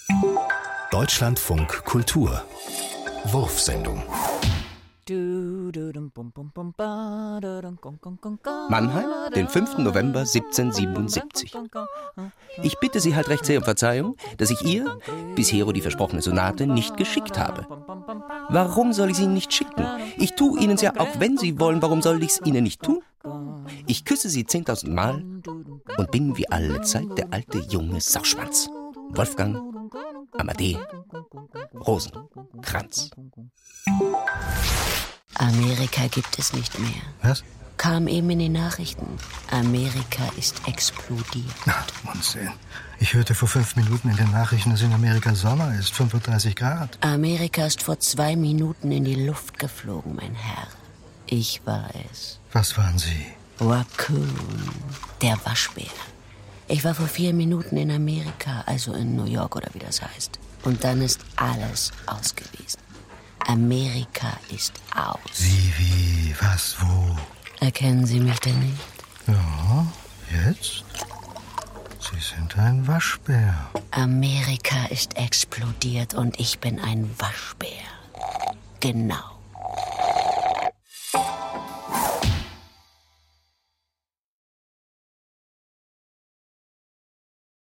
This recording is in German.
Deutschlandfunk Kultur Wurfsendung. Mannheim, den 5. November 1777. Ich bitte Sie halt recht sehr um Verzeihung, dass ich ihr bisher die versprochene Sonate nicht geschickt habe. Warum soll ich sie Ihnen nicht schicken? Ich tue Ihen's ja, auch wenn Sie wollen. Warum soll ich's Ihnen nicht tun? Ich küsse Sie 10.000 Mal und bin wie alle Zeit der alte junge Sauschwanz. Wolfgang Amadee Rosenkranz. Amerika gibt es nicht mehr. Was? Kam eben in den Nachrichten. Amerika ist explodiert. Ach, Unsinn. Ich hörte vor 5 Minuten in den Nachrichten, dass in Amerika Sommer ist, 35 Grad. Amerika ist vor 2 Minuten in die Luft geflogen, mein Herr. Ich war es. Was waren Sie? Raccoon, der Waschbär. Ich war vor 4 Minuten in Amerika, also in New York oder wie das heißt. Und dann ist alles aus gewesen. Amerika ist aus. Wie, was, wo? Erkennen Sie mich denn nicht? Ja, jetzt? Sie sind ein Waschbär. Amerika ist explodiert und ich bin ein Waschbär. Genau.